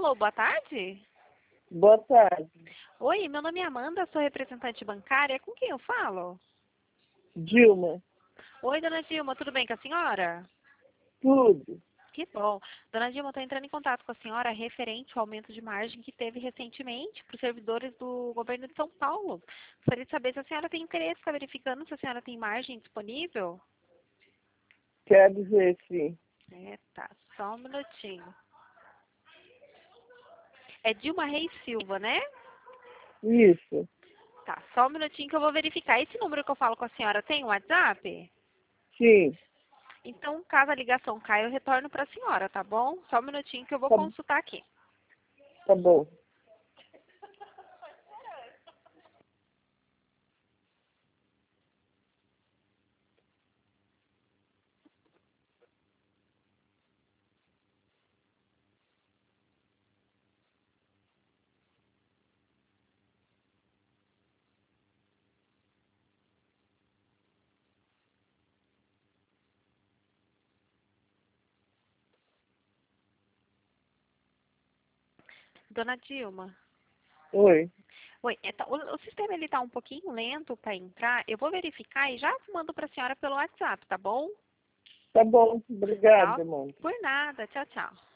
Alô, boa tarde. Boa tarde. Oi, meu nome é Amanda, sou representante bancária. Com quem eu falo? Dilma, Oi, dona Dilma, tudo bem com a senhora? tudo. Que bom. Dona Dilma, estou entrando em contato com a senhora referente ao aumento de margem que teve recentemente para os servidores do governo de São Paulo. Gostaria de saber se a senhora tem interesse, está verificando se a senhora tem margem disponível? Quer dizer, sim. Tá, só um minutinho. É Dilma Reis Silva, né? Isso. Tá, só um minutinho que eu vou verificar. Esse número que eu falo com a senhora tem um WhatsApp? Sim. Então, caso a ligação caia, eu retorno para a senhora, tá bom? Só um minutinho que eu vou Tá, consultar aqui. tá bom. Dona Dilma. Oi. Oi, o sistema ele tá um pouquinho lento para entrar. Eu vou verificar e já mando para a senhora pelo WhatsApp, tá bom? Tá bom. Tá? Obrigada, mãe. Por nada. Tchau, tchau.